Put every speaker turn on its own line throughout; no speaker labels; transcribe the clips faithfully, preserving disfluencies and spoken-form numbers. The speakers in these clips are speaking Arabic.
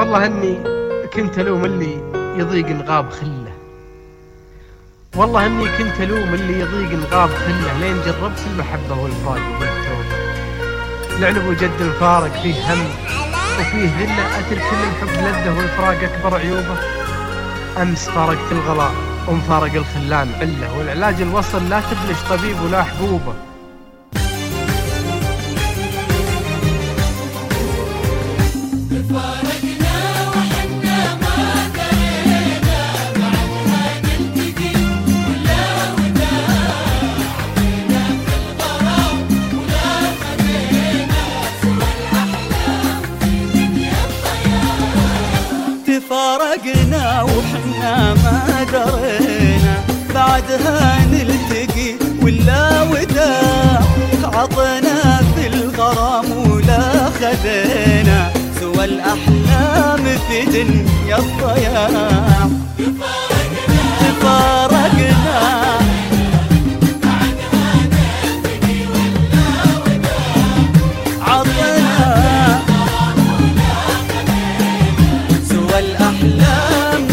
والله اني كنت الوم اللي يضيق نغاب خله، والله اني كنت الوم اللي يضيق نغاب خله، لين جربت المحبه والفراق والتوبه. لعن وجد الفارق فيه هم وفيه ذله، اترك كل الحب لذه والفراق اكبر عيوبه. امس فارقت الغلا ومفارق الخلان عله، والعلاج الوصل لا تبلش طبيب ولا حبوبه.
تفارقنا وحنا ما درينا بعدها نلتقي ولا وداع، عطنا في الغرام ولا خذينا سوى الأحلام في دنيا الضياع. تفارقنا بعدها نلتقي ولا وداع، عطنا والأحلام.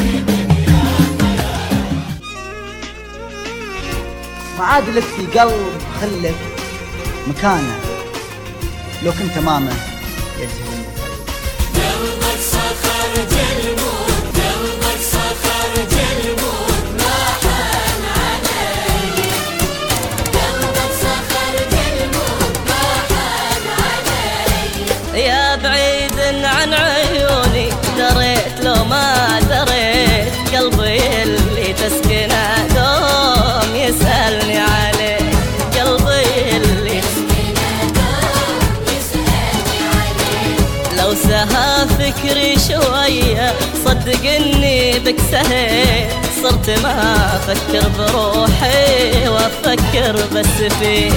ما عاد لك في قلب خلك مكانه، لو كنت امامه يجهل
قلبك صخر جلبوك، قلبك صخر جلبوك ما حن علي، قلبك صخر جلبوك ما حن علي.
يا بعيد عن عيوني دريت لو ما دريت، قلبي اللي تسكنه دوم يسألني عليك، قلبي اللي تسكنه دوم يسألني عليك. لو سها فكري شوية صدق اني بك سهيت، صرت ما افكر بروحي وافكر بس فيك،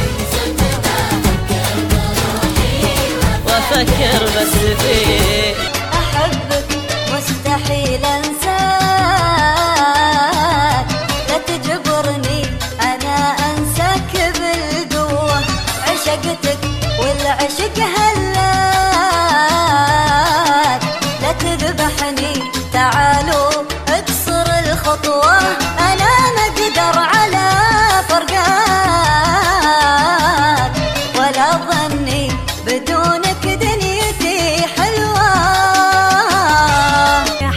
وافكر بس فيك.
أحبك مستحيل أنساك، لا تجبرني أنا أنساك بالقوة، عشقتك والعشق هلاك، لا تذبحني تعالوا اكسر الخطوة، أنا ما أقدر على فرقاك، ولا ظني بدونك دنيتي حلوة.
يا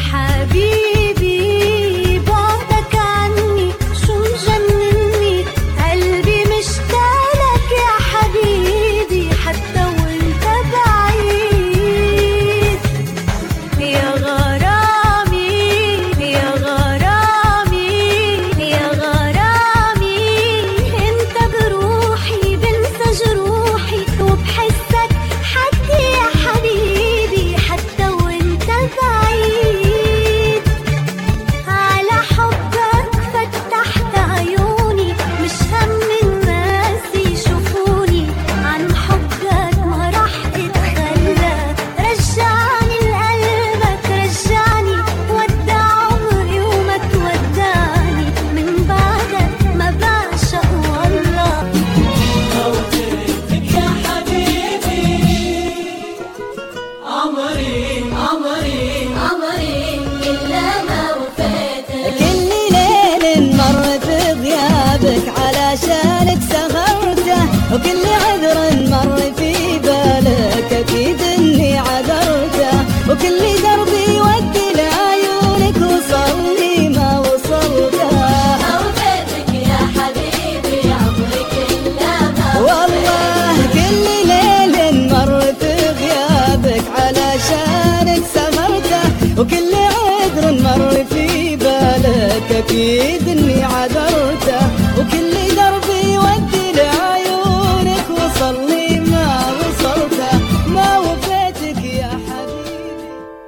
حبيبي بعدك عني شو مجنني، قلبي مشتاقلك يا حبيبي حتى وانت بعيد. يا غرامي يا غرامي يا غرامي، انت بروحي بنسى جروحي وبحسك حدي يا حبيبي حتى وانت بعيد. على حبك فتحت عيوني، مش هم الناس يشوفوني، عن حبك ما راح اتخلى، رجعني لقلبك رجعني، ودع عمري وما تودعني، من بعدك ما بعشق والله.
يا حبيبي عمري عمري عمري إلا ما وفيتك.
كل ليل مر في غيابك علشانك سهرته، وكل عذر مر في بالك اكيد اني عذرته، وكل درب يودي لعيونك وصلني ما وصلته.
ما وفيتك يا حبيبي عمرك إلا ما
والله كل ليل مر في غيابك علشانك سهرته، وكل عذر مر في بالك اكيد اني عذرته، وكل درب يودي لعيونك وصلني ما وصلته. ما وفيتك يا حبيبي.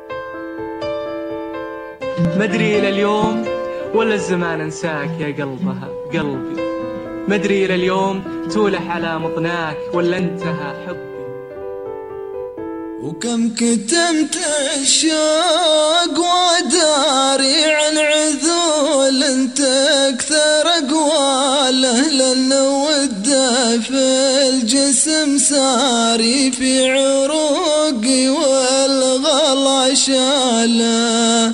مدري إلى اليوم ولا الزمان انساك يا قلبها قلبي، مدري إلى اليوم تولح على مطناك ولا انتهى حبي.
وكم كتمت الشوق وداري عن عذول، انت اكثر اقواله لان وده في الجسم ساري في عروقي، والغلا شاله.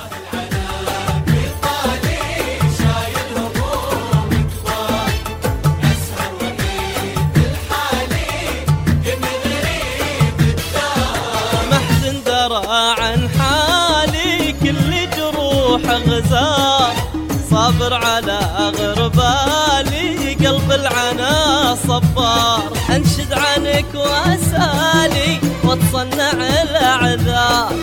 عن حالي كل جروح غزار، صابر على غربالي قلب العنا صبار. انشد عنك واسالي واتصنع الاعذار،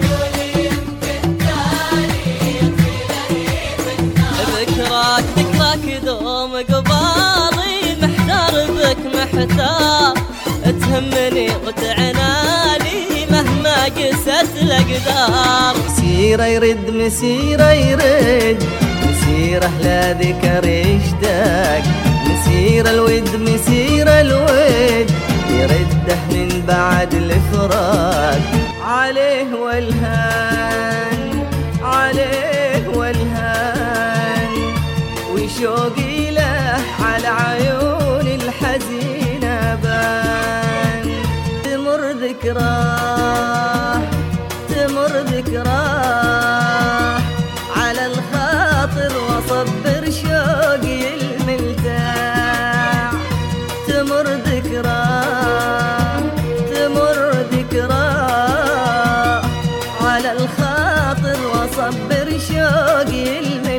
ذكراك ذكراك دوم قبالي، محتار بك محتار، تهمني وتعنالي مهما قست الاقدار.
مسيره يرد مسيره يرد، مسيره لا ذكر يشتاق، مسيره الود مسيره الود، يرده من بعد الفراق. عليه والهان عليه والهان، وشوقي له على عيون الحزينه بان. تمر ذكراه تمر ذكراه على الخاطر، وصبر شوقي الملتاع. تمر ذكراه تمر ذكراه على الخاطر، وصبر شوقي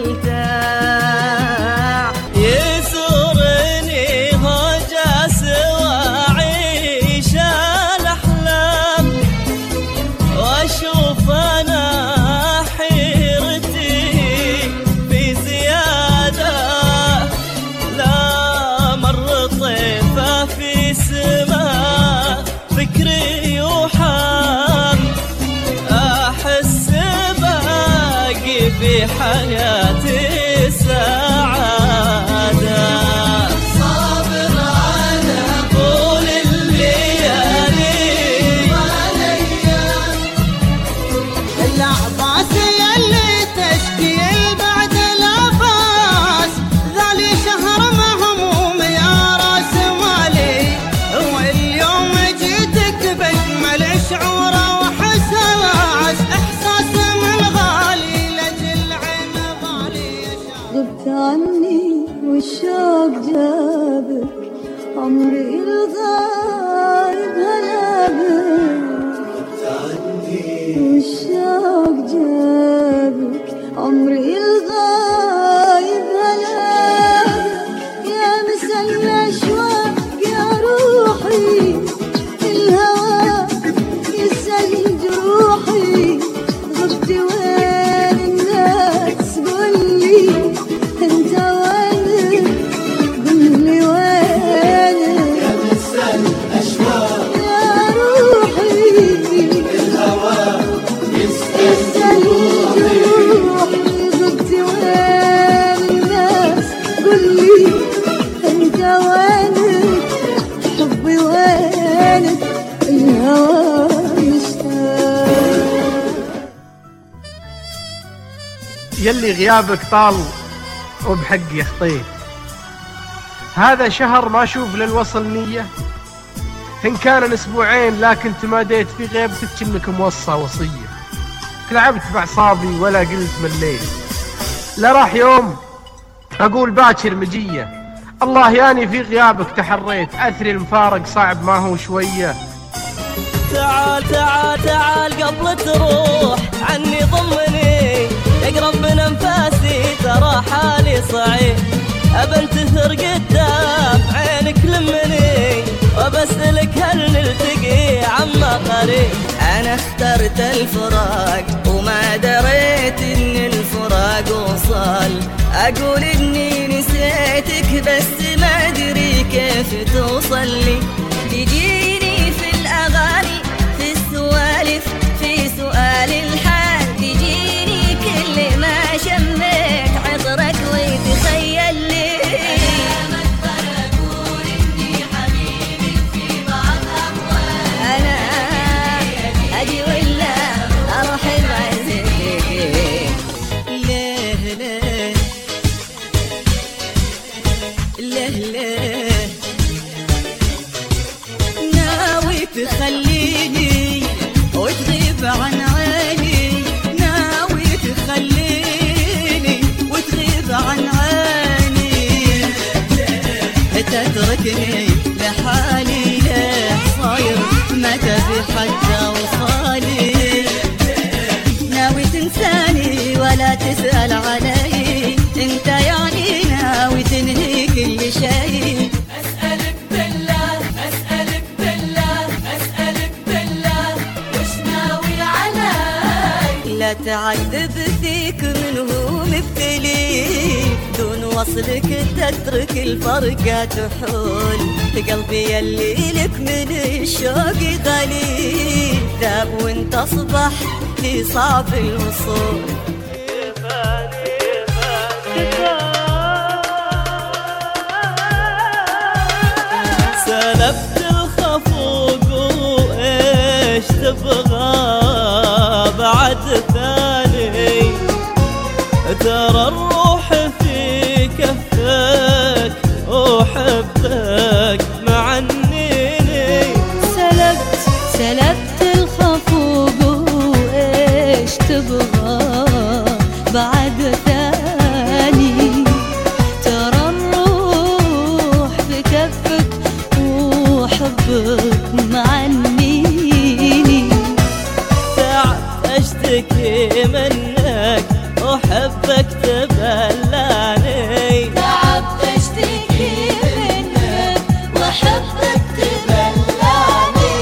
الملتاع.
يسرني هوجة سوى عيش الأحلام، وأشوف أنا حيرتي في زيادة. لا مر طيفة في سما فكري يوحام، أحس باقي في حياتي سعادة. صابر على طول الليالي
الأعباس يلي تشكي بعد الأنفاس، ذالي شهر مهموم يا راس مالي، واليوم جيتك بأجمل شعور وحساس، إحساس من غالي لجل عين غالي.
غبت عني والشوق جابك، عمري الغايب هلابك. والشوق جابك عمري الغايب هلابك، يا مسل الأشواق يا روحي، الهوى يسل جروحي. غبت وين الناس قولي انت وين، قولي وين يا مسل الأشواق يا روحي، الهوى يسل جروحي. غبت وين الناس قولي انت وين، حبي وين، الهوى مشتاق.
يلي غيابك طال وبحقي خطيت، هذا شهر ما اشوف للوصل نية. ان كان اسبوعين لكن تماديت في غيبتك انك موصى وصية. لعبت باعصابي ولا قلت مليت، لا راح يوم اقول باكر مجية. الله ياني في غيابك تحريت، اثري المفارق صعب ما هو شوية.
تعال تعال تعال قبل تروح عني ضمني، اقرب من انفاسي ترى حالي صعيب. ابنتثر قدام عينك لمني، وبسألك هل نلتقي عما قريب.
أنا اخترت الفراق وما دريت إن الفراق وصل، أقول إني نسيتك بس ما أدري كيف توصل لي. تجيني في الأغاني في السوالف في سؤال الحال، تجيني كل ما شميت عطرك ويتخيل لي. تتركني لحالي ليه صاير ما تبي حتى وصالي ناوي تنساني ولا تسأل علي انت يعني ناوي تنهي كل شيء
أسألك بالله أسألك بالله أسألك بالله وش ناوي علي
لا تعذب فيك من هو مبتلي دون وصلك تترك الفرقة تحول قلبي يلي لك من الشوق قليل ذاب وانت اصبح لي صعب الوصول
سلبت الخفوق وايش تبغى بعد ثاني ترى الروح في كفك وحبك معنيني
سلبت سلبت الخفوق وايش تبغى بعد ثاني ترى الروح بكفك وحبك معنيني
تعب اشتكي منك وحبك تبلاني
تعبت اشتكي منك وحبك تبلاني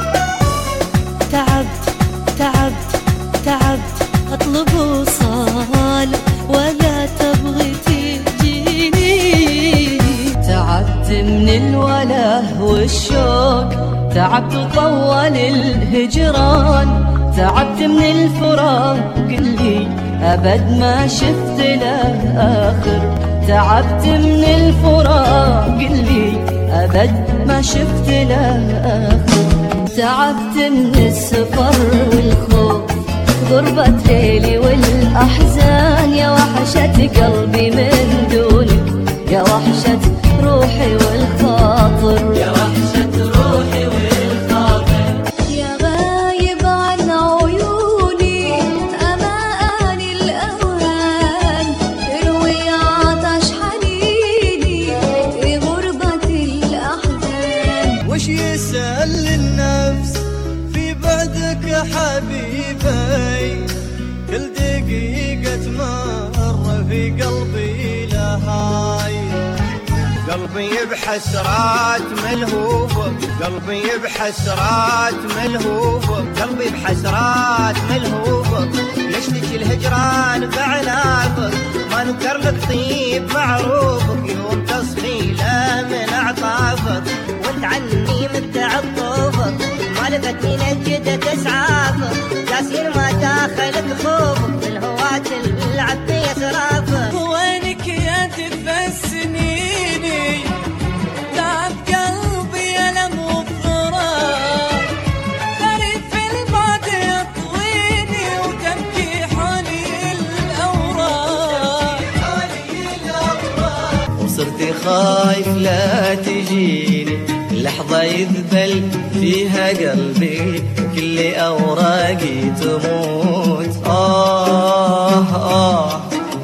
تعبت تعبت تعبت اطلب وصال ولا تبغي تجيني تعبت من الوله والشوق تعبت وطول الهجران تعبت من الفراق اللي أبد ما شفت له آخر تعبت من الفراق اللي أبد ما شفت له آخر تعبت من السفر والخوف غربة ليلي والأحزان يا وحشة قلبي من دونك يا وحشة روحي والخاطر
يا وحشة روحي والخاطر
يا غايب عن عيوني أماني الأوهام تروي عطش حنيني في غربة الأحزان
وش يسأل النفس في بعدك حبيبي كل دقيقة مر في قلبي لهاي قلبي بحسرات ملهوف قلبي بحسرات ملهوف قلبي بحسرات ملهوف يشتكي الهجران بعنافك ما نكر لك طيب معروفك يوم تصفي لا من اعطافك
وانت عني مبتعد طوفك ما لفتني نجدة تسعافك جاسين ما داخلك خوفك بالهوات العب يسرافك
وينك يا تفسنيني تعب قلبي ألم وفراق تريد في البعد يطويني وتبكي حالي الأوراق
وصرت خايف لا تجيني لحظة يذبل فيها قلبي كل أوراقي تموت آه آه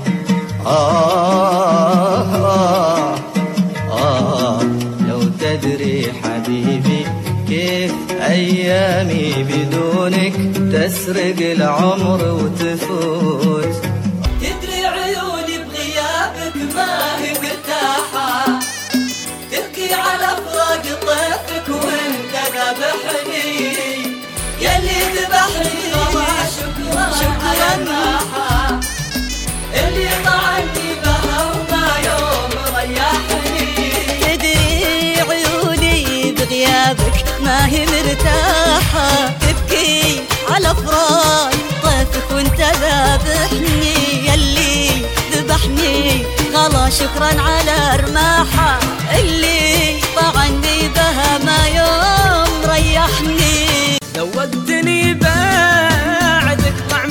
آه آه آه لو تدري حبيبي كيف أيامي بدونك تسرق العمر وتفوت
تدري عيوني بغيابك ما هي مرتاحة تبكي على فراق طيفك وانت ذبحني يلي ذبحني شكرا شكرا الراحة اللي طعني بها وما يوم ريحني
تدري عيوني بغيابك ما هي مرتاحة تبكي على فراق طيفك وانت ذابحني يلي ذبحني خلاص شكرا على رماحة اللي طعني بها ما يوم ريحني
ذوقتني بعدك طعم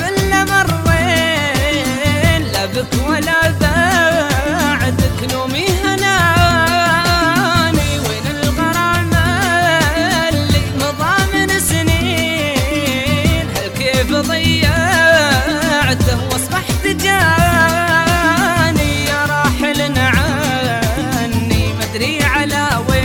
المرين لا بك ولا بعدك نومي هناني وين الغرام اللي مضى من سنين هل كيف ضيعته واصبحت جاني يا راحل عني مدري على وين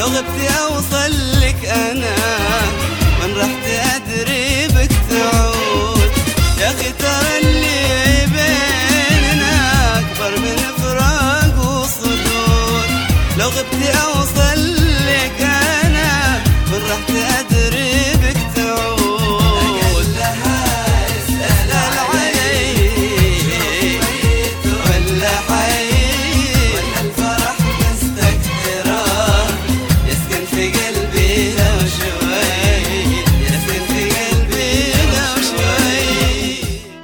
لو غبت أوصل لك أنا من رحت أدري بك تعود. يا أخي ترى اللي بيننا أكبر من فراق وصدود. لو غبت أوصل لك أنا من رحت أدري بك تعود. أقول لها اسأل علي ولا حي ولا الفرح مستكتره يسكن في قلبي لو شوي، يسكن في قلبي لو شوي.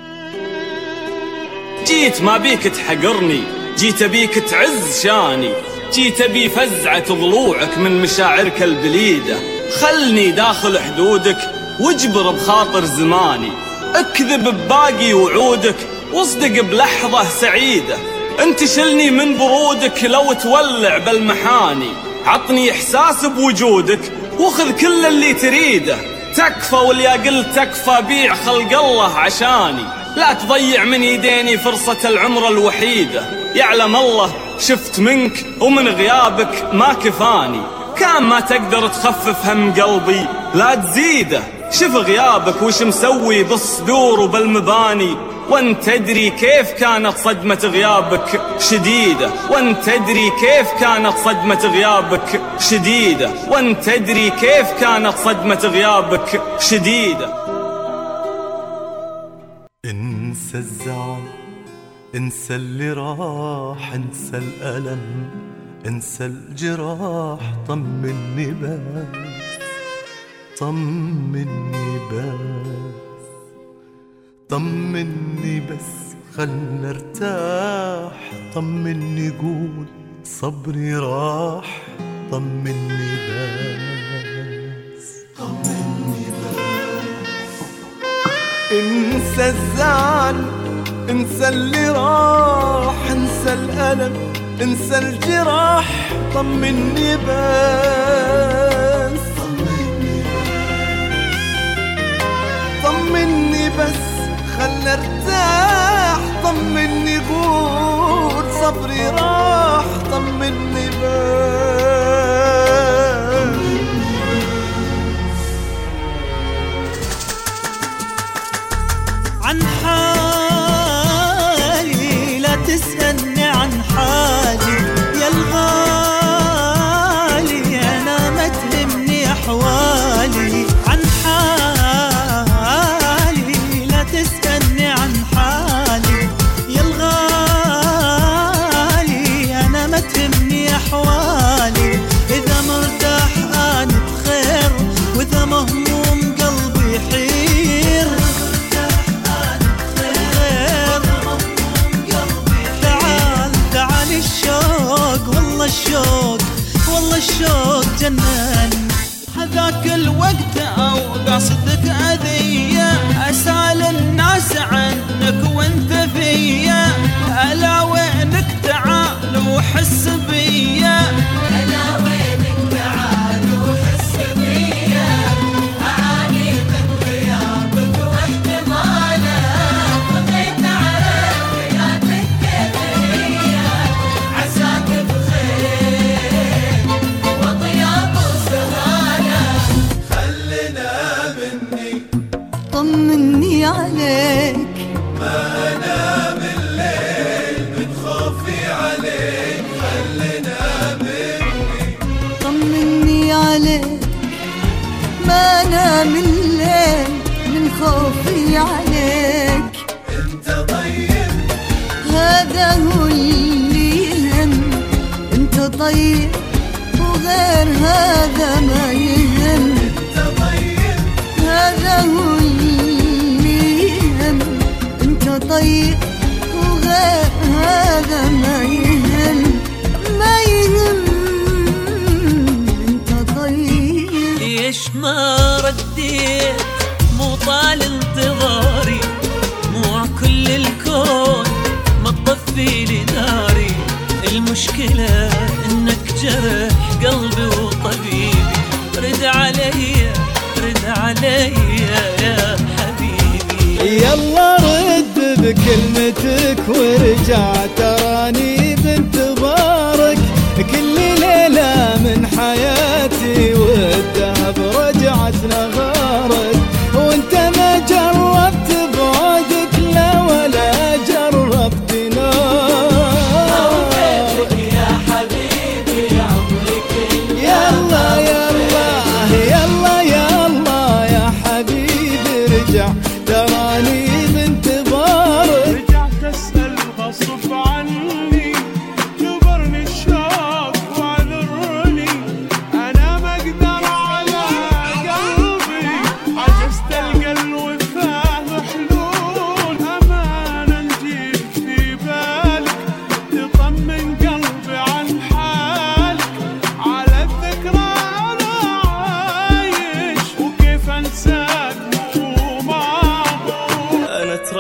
جيت ما بيك تحقرني، جيت بيك تعز شاني، جيت بي فزعة ضلوعك من مشاعرك البليدة. خلني داخل حدودك واجبر بخاطر زماني، اكذب بباقي وعودك واصدق بلحظة سعيدة. انتشلني من برودك لو تولع بالمحاني، عطني احساس بوجودك واخذ كل اللي تريده. تكفى واللي قلت تكفى، بيع خلق الله عشاني. لا تضيع من يديني فرصة العمر الوحيدة. يعلم الله شفت منك ومن غيابك ما كفاني. كان ما تقدر تخفف هم قلبي لا تزيده. شوف غيابك وش مسوي بالصدور وبالمباني، وانت تدري كيف كانت صدمة غيابك شديدة. وانت تدري كيف كانت صدمة غيابك شديدة. وانت تدري كيف كانت صدمة غيابك شديدة.
انسى الزعل، انسى اللي راح، انسى الألم، انسى الجراح. طمني بس، طمني بس، طمني بس خلنا ارتاح. طمني قول صبري راح. طمني بس، طمني بس. انسى الزعل، انسى اللي راح، انسى الألم، انسى الجراح. طمني بس، طمني بس خلنا ارتاح. طمني قول صبري راح. طمني بس.
عن حالي لا تسألني عن حالي يا الغالي، أنا ما تهمني أحوالي. عن حالي لا تسألني عن حالي يا الغالي، أنا ما تهمني أحوالي. إذا مرتاح أنا بخير، وإذا مهموم قلبي يحير. الشوق والله الشوق والله الشوق جنان. هذاك الوقت او قصدك اذية، اسال الناس عنك وانت فيا. الا وينك تعال وحس بيا، الا وينك تعال وحس بيا. اعاني من غيابك واحتمالك، بقيت اعرف حياتك كيف هي. عساك بخير وطياب وسهالة. خلنا مني،
طمني عليك،
ما انام الليل من خوفي عليك. خلنا مني،
طمني عليك، ما انام الليل من خوفي عليك.
انت طيب،
هذا هو اللي يهم. انت طيب وغير هذا ما يهم.
انت طيب،
هذا هو اللي يهم. انت طيب وغير هذا ما يهم، ما يهم. انت طيب.
ليش ما رديت؟ مو طال انتظاري، مو كل الكون ما تطفي لي ناري. المشكلة انك جرح قلبي وطبيبي. رد علي رد علي يا حبيبي.
يلا رد بكلمتك ورجع، تراني بنتظارك كل ليلة من حياتي.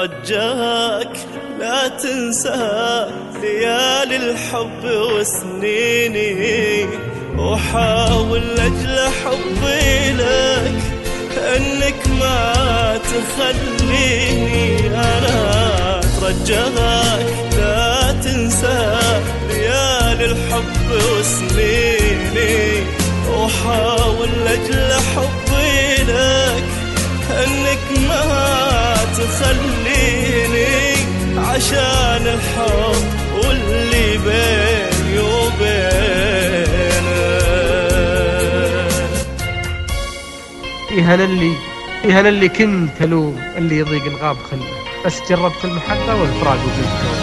اترجاك لا تنسى ليالي الحب وسنيني، وحاول لاجل حبي لك انك ما تخليني. انا اترجاك لا تنسى ليالي الحب وسنيني، وحاول لاجل حبي لك انك ما تخليني، عشان الحب واللي بيني وبينك.
يا للي يا للي كنت الوم اللي يضيق الغاب خله، بس جربت المحبة والفراق وقلت